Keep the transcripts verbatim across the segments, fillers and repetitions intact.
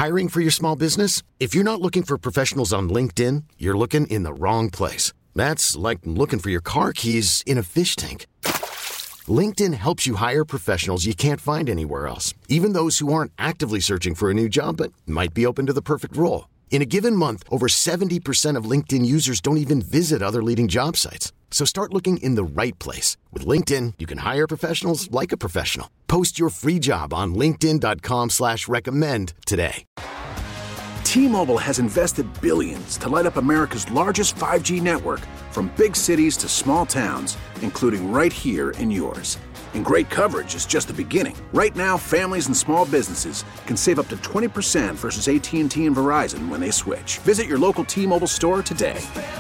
Hiring for your small business? If you're not looking for professionals on LinkedIn, you're looking in the wrong place. That's like looking for your car keys in a fish tank. LinkedIn helps you hire professionals you can't find anywhere else, even those who aren't actively searching for a new job but might be open to the perfect role. In a given month, over seventy percent of LinkedIn users don't even visit other leading job sites. So start looking in the right place. With LinkedIn, you can hire professionals like a professional. Post your free job on linkedin dot com slash recommend today. T-Mobile has invested billions to light up America's largest five G network, from big cities to small towns, including right here in yours. And great coverage is just the beginning. Right now, families and small businesses can save up to twenty percent versus A T and T and Verizon when they switch. Visit your local T-Mobile store today.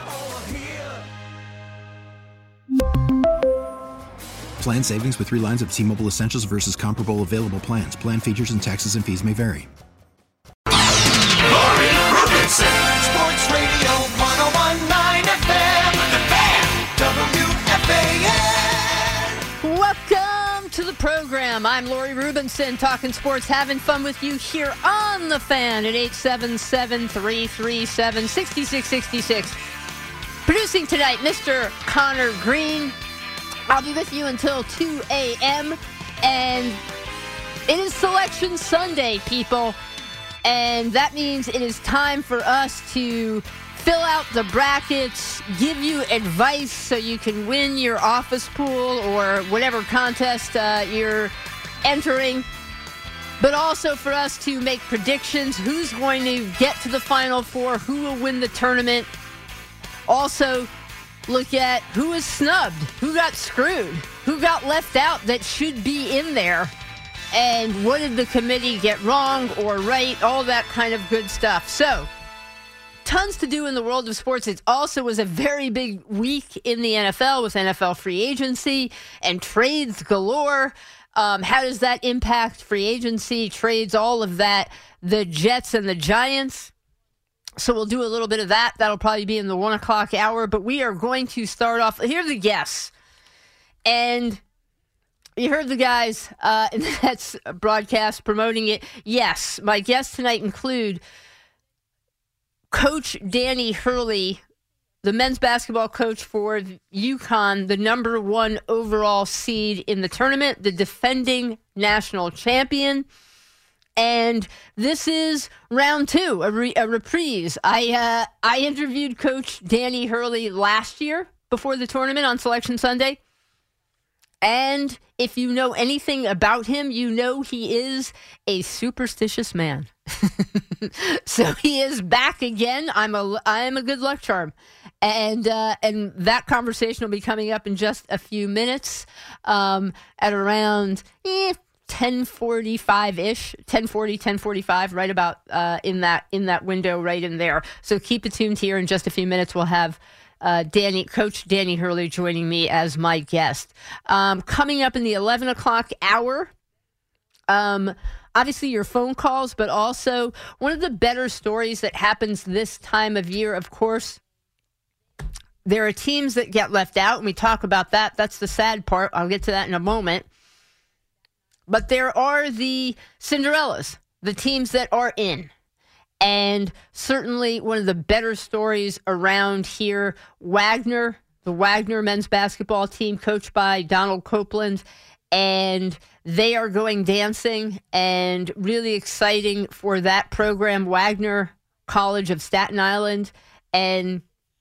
Plan savings with three lines of T-Mobile Essentials versus comparable available plans. Plan features and taxes and fees may vary. Laurie Rubenson, Sports Radio one oh one point nine F M, The Fan, W F A N. Welcome to the program. I'm Laurie Rubenson, talking sports, having fun with you here on The Fan at eight seven seven, three three seven, six six six six. Producing tonight, Mister Connor Green. I'll be with you until two a.m. And it is Selection Sunday, people. And that means it is time for us to fill out the brackets, give you advice so you can win your office pool or whatever contest uh, you're entering. But also for us to make predictions, who's going to get to the Final Four, who will win the tournament. Also, look at who is snubbed, who got screwed, who got left out that should be in there, and what did the committee get wrong or right, all that kind of good stuff. So, tons to do in the world of sports. It also was a very big week in the N F L with N F L free agency and trades galore. Um, how does that impact free agency, trades, all of that, the Jets and the Giants? So we'll do a little bit of that. That'll probably be in the one o'clock hour. But we are going to start off. Here are the guests. And you heard the guys uh, in that broadcast promoting it. Yes, my guests tonight include Coach Danny Hurley, the men's basketball coach for UConn, the number one overall seed in the tournament, the defending national champion. And this is round two, a, re- a reprise. I uh, I interviewed Coach Danny Hurley last year before the tournament on Selection Sunday. And if you know anything about him, you know he is a superstitious man. So he is back again. I'm a I'm a good luck charm. And uh, and that conversation will be coming up in just a few minutes um, at around eh, ten forty-five-ish, ten forty, ten forty-five, right about uh, in that in that window right in there. So keep it tuned here. In just a few minutes, we'll have uh, Danny, Coach Danny Hurley joining me as my guest. Um, coming up in the eleven o'clock hour, um, obviously your phone calls, but also one of the better stories that happens this time of year, of course, there are teams that get left out, and we talk about that. That's the sad part. I'll get to that in a moment. But there are the Cinderellas, the teams that are in. And certainly one of the better stories around here, Wagner, the Wagner men's basketball team coached by Donald Copeland, and they are going dancing, and really exciting for that program, Wagner College of Staten Island. And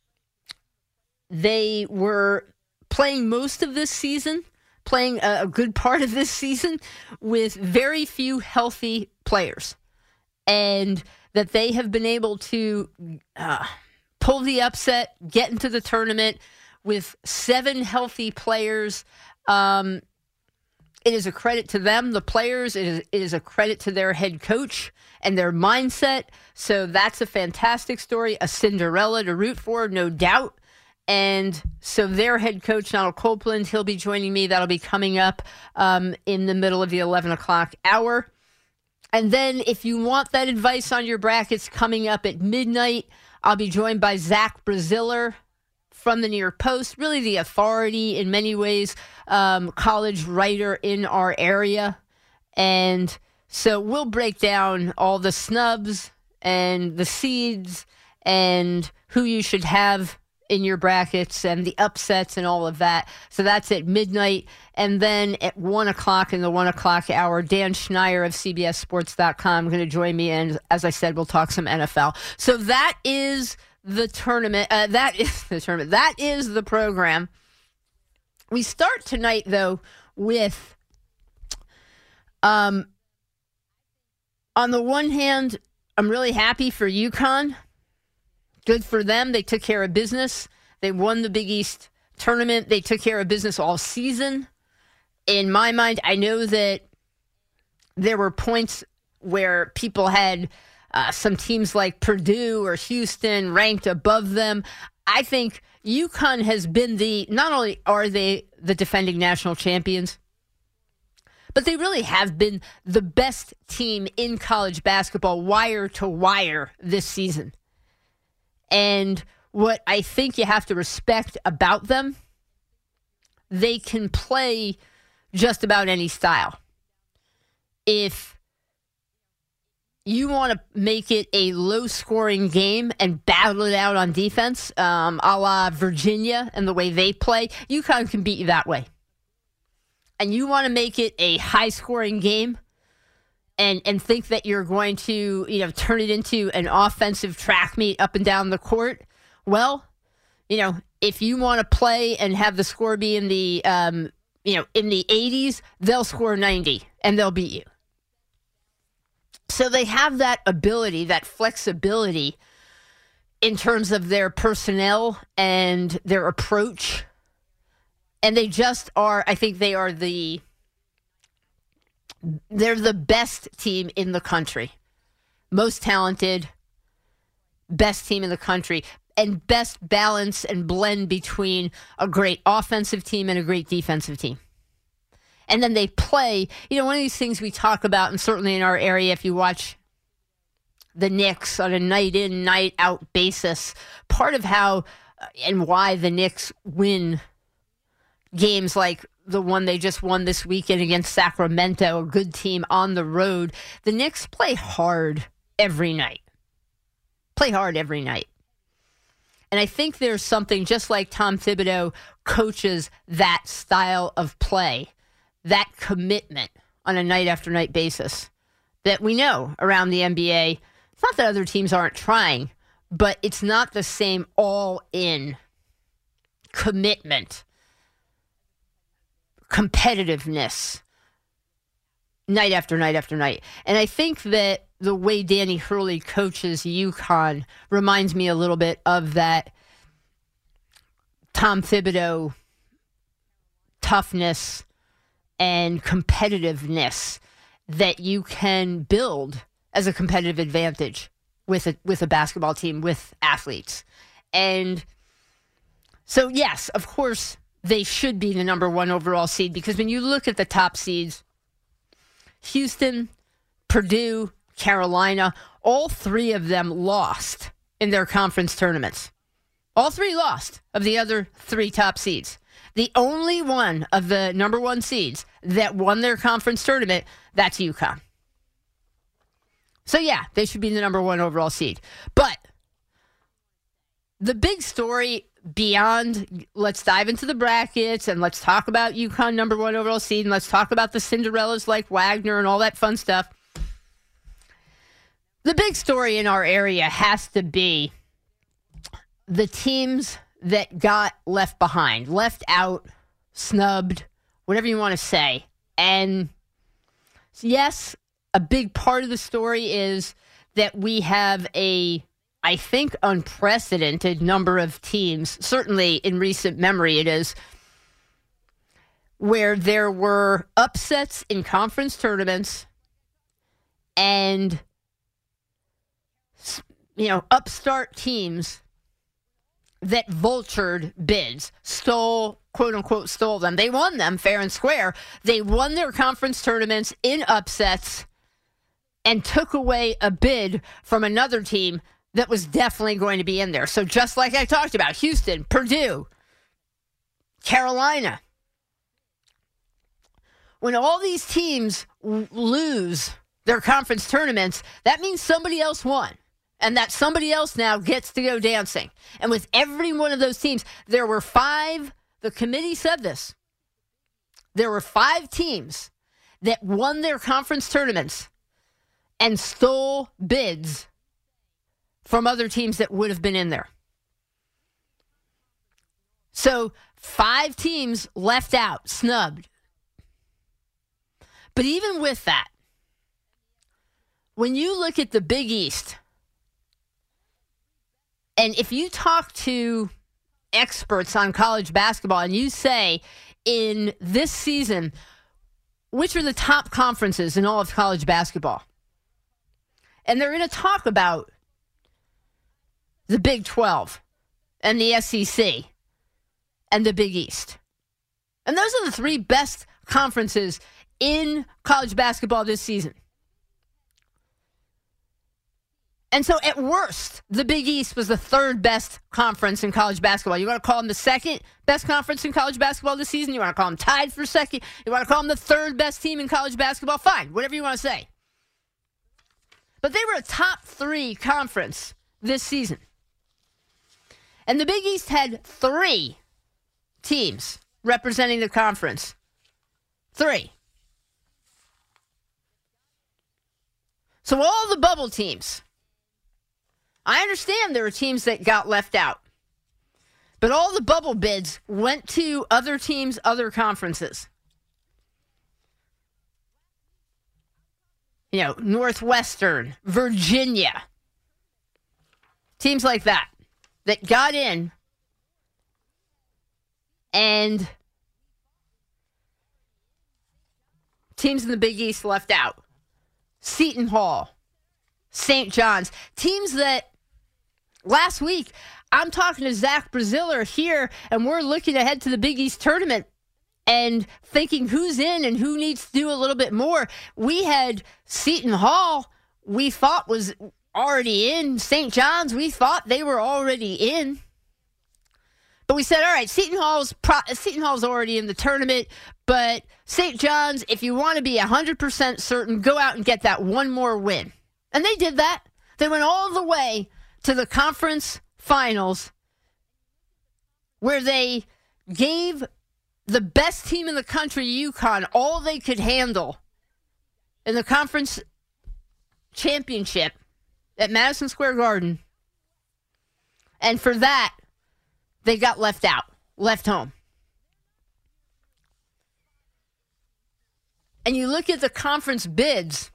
they were playing most of this season, playing a, a good part of this season with very few healthy players, and that they have been able to uh, pull the upset, get into the tournament with seven healthy players. Um, it is a credit to them, the players. It is, it is a credit to their head coach and their mindset. So that's a fantastic story, a Cinderella to root for, no doubt. And so their head coach, Donald Copeland, he'll be joining me. That'll be coming up um, in the middle of the eleven o'clock hour. And then if you want that advice on your brackets, coming up at midnight, I'll be joined by Zach Braziller from the New York Post, really the authority in many ways, um, college writer in our area. And So we'll break down all the snubs and the seeds and who you should have in your brackets and the upsets and all of that. So that's at midnight. And then at one o'clock in the one o'clock hour, Dan Schneier of C B S Sports dot com going to join me. And as I said, we'll talk some N F L. So that is the tournament. Uh, that is the tournament. That is the program. We start tonight, though, with, um, on the one hand, I'm really happy for UConn. Good for them. They took care of business. They won the Big East tournament. They took care of business all season. In my mind, I know that there were points where people had uh, some teams like Purdue or Houston ranked above them. I think UConn has been the, not only are they the defending national champions, but they really have been the best team in college basketball wire to wire this season. And what I think you have to respect about them, they can play just about any style. If you want to make it a low-scoring game and battle it out on defense, um, a la Virginia and the way they play, UConn can beat you that way. And you want to make it a high-scoring game and and think that you're going to, you know, turn it into an offensive track meet up and down the court, well, you know, if you want to play and have the score be in the, um, you know, in the eighties, they'll score ninety and they'll beat you. So they have that ability, that flexibility in terms of their personnel and their approach. And they just are, I think they are the, they're the best team in the country. Most talented, best team in the country, and best balance and blend between a great offensive team and a great defensive team. And then they play, you know, one of these things we talk about, and certainly in our area, if you watch the Knicks on a night in, night out basis, part of how and why the Knicks win games like the one they just won this weekend against Sacramento, a good team on the road, the Knicks play hard every night. Play hard every night. And I think there's something, just like Tom Thibodeau coaches that style of play, that commitment on a night-after-night basis that we know around the N B A. It's not that other teams aren't trying, but it's not the same all-in commitment, competitiveness, night after night after night. And I think that the way Danny Hurley coaches UConn reminds me a little bit of that Tom Thibodeau toughness and competitiveness that you can build as a competitive advantage with a with a basketball team, with athletes. And so, yes, of course, they should be the number one overall seed, because when you look at the top seeds, Houston, Purdue, Carolina, all three of them lost in their conference tournaments. All three lost of the other three top seeds. The only one of the number one seeds that won their conference tournament, that's UConn. So, yeah, they should be the number one overall seed. But the big story beyond, let's dive into the brackets and let's talk about UConn number one overall seed and let's talk about the Cinderellas like Wagner and all that fun stuff. The big story in our area has to be the teams that got left behind, left out, snubbed, whatever you want to say. And yes, a big part of the story is that we have a, I think, unprecedented number of teams, certainly in recent memory it is, where there were upsets in conference tournaments and, you know, upstart teams that vultured bids, stole, quote unquote, stole them. They won them fair and square. They won their conference tournaments in upsets and took away a bid from another team that was definitely going to be in there. So just like I talked about, Houston, Purdue, Carolina. When all these teams w- lose their conference tournaments, that means somebody else won. And that somebody else now gets to go dancing. And with every one of those teams, there were five, the committee said this, there were five teams that won their conference tournaments and stole bids from other teams that would have been in there. So five teams left out, snubbed. But even with that, when you look at the Big East, and if you talk to experts on college basketball and you say in this season, which are the top conferences in all of college basketball? And they're going to talk about the Big twelve and the S E C and the Big East. And those are the three best conferences in college basketball this season. And so at worst, the Big East was the third best conference in college basketball. You want to call them the second best conference in college basketball this season? You want to call them tied for second? You want to call them the third best team in college basketball? Fine, whatever you want to say. But they were a top three conference this season. And the Big East had three teams representing the conference. Three. So all the bubble teams, I understand there were teams that got left out. But all the bubble bids went to other teams, other conferences. You know, Northwestern, Virginia. Teams like that, that got in and teams in the Big East left out. Seton Hall, Saint John's, teams that last week, I'm talking to Zach Braziller here, and we're looking ahead to the Big East tournament and thinking who's in and who needs to do a little bit more. We had Seton Hall, we thought was already in. Saint John's, we thought they were already in. But we said, all right, Seton Hall's pro- Seton Hall's already in the tournament, but Saint John's, if you want to be one hundred percent certain, go out and get that one more win. And they did that. They went all the way to the conference finals where they gave the best team in the country, UConn, all they could handle in the conference championship at Madison Square Garden. And for that, they got left out, left home. And you look at the conference bids,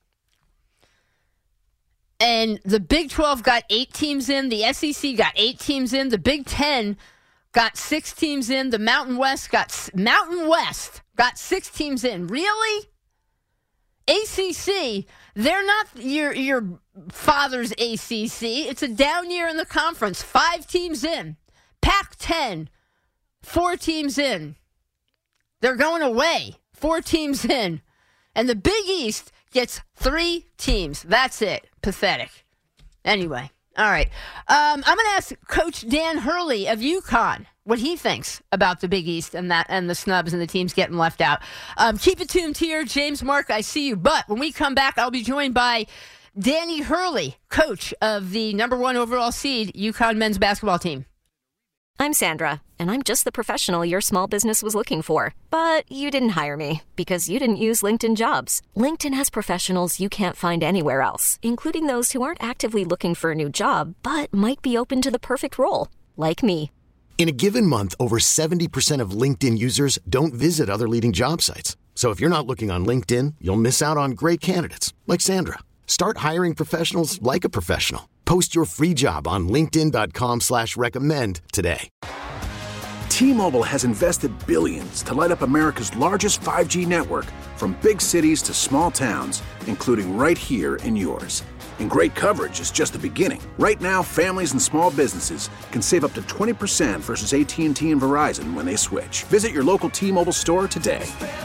and the Big twelve got eight teams in. The S E C got eight teams in. The Big Ten got six teams in. The Mountain West got Mountain West got six teams in. Really? A C C, they're not your your father's A C C. It's a down year in the conference. Five teams in. Pac ten, four teams in. They're going away. Four teams in. And the Big East gets three teams. That's it. Pathetic. Anyway, all right. Um, I'm going to ask Coach Dan Hurley of UConn what he thinks about the Big East and that and the snubs and the teams getting left out. Um, keep it tuned here. James Mark, I see you. But when we come back, I'll be joined by Danny Hurley, coach of the number one overall seed UConn men's basketball team. I'm Sandra, and I'm just the professional your small business was looking for. But you didn't hire me because you didn't use LinkedIn Jobs. LinkedIn has professionals you can't find anywhere else, including those who aren't actively looking for a new job, but might be open to the perfect role, like me. In a given month, over seventy percent of LinkedIn users don't visit other leading job sites. So if you're not looking on LinkedIn, you'll miss out on great candidates like Sandra. Start hiring professionals like a professional. Post your free job on linkedin.com slash recommend today. T-Mobile has invested billions to light up America's largest five G network, from big cities to small towns, including right here in yours. And great coverage is just the beginning. Right now, families and small businesses can save up to twenty percent versus A T and T and Verizon when they switch. Visit your local T-Mobile store today.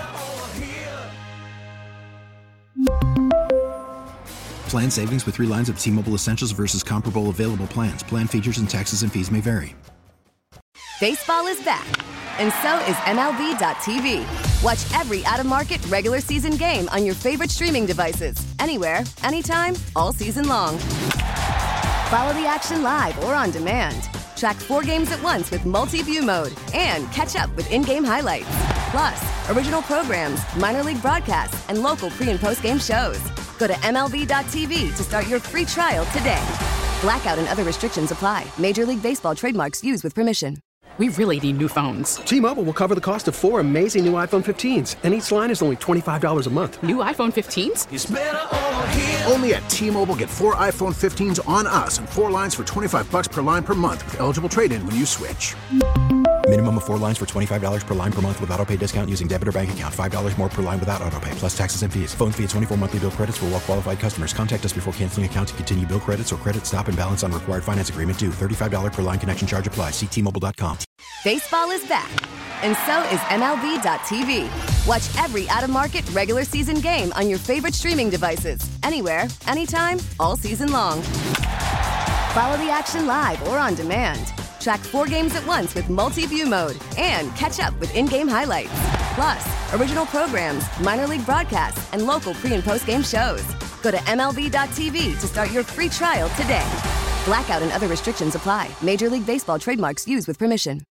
Plan savings with three lines of T-Mobile Essentials versus comparable available plans. Plan features and taxes and fees may vary. Baseball is back, and so is M L B dot T V. Watch every out-of-market regular season game on your favorite streaming devices, anywhere, anytime, all season long. Follow the action live or on demand. Track four games at once with multi-view mode and catch up with in-game highlights. Plus, original programs, minor league broadcasts, and local pre- and post-game shows. Go to M L B dot T V to start your free trial today. Blackout and other restrictions apply. Major League Baseball trademarks used with permission. We really need new phones. T-Mobile will cover the cost of four amazing new iPhone fifteens, and each line is only twenty-five dollars a month. New iPhone fifteens? It's better over here. Only at T-Mobile, get four iPhone fifteens on us and four lines for twenty-five dollars per line per month with eligible trade-in when you switch. Minimum of four lines for twenty-five dollars per line per month with autopay discount using debit or bank account. five dollars more per line without autopay, plus taxes and fees. Phone fee at twenty-four monthly bill credits for well-qualified customers. Contact us before canceling account to continue bill credits or credit stop and balance on required finance agreement due. thirty-five dollars per line connection charge applies. See T Mobile dot com. Baseball is back, and so is M L B dot T V. Watch every out-of-market regular season game on your favorite streaming devices, anywhere, anytime, all season long. Follow the action live or on demand. Track four games at once with multi-view mode and catch up with in-game highlights. Plus, original programs, minor league broadcasts, and local pre- and post-game shows. Go to M L B dot T V to start your free trial today. Blackout and other restrictions apply. Major League Baseball trademarks used with permission.